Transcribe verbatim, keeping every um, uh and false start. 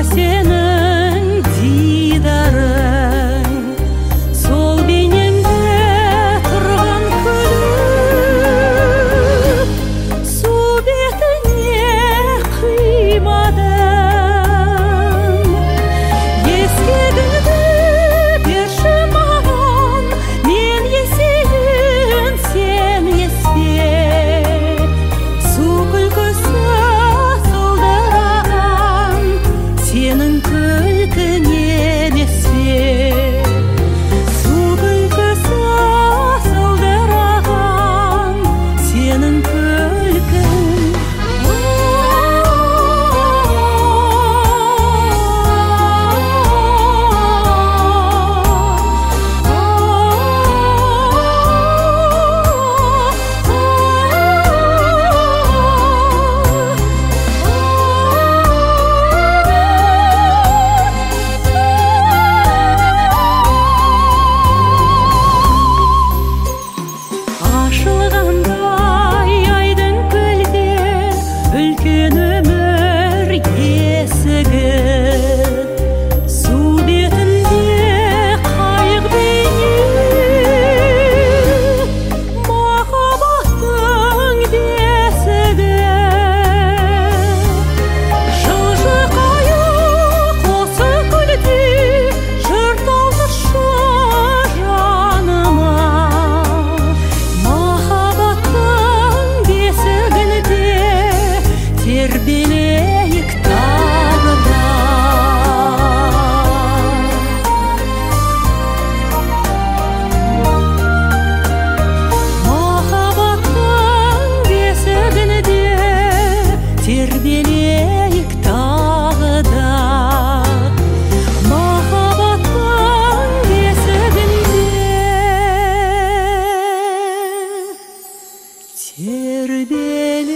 сенің дидарың, сол бейнеңде тұрған күліп, су бетіне қимадым. Ескегіңді берші маған, мен есейін, сен есте. Су күлкісі сылдыраған, сенің күлкің емес пе? Су күлкісі сылдыраған, сенің күлкің. Ашылғандай айдың көлде үлкен өмір есігі, су бетінде қайық бейне, махаббаттың бесігі. Жылжы қайық осы көлде, жұрт алғышы жаныма. Махаббаттың бесігінде тербелейік тағы да. Махаббаттың бесігінде тербелейік тағы да. Махаббаттың бесігінде тербелейік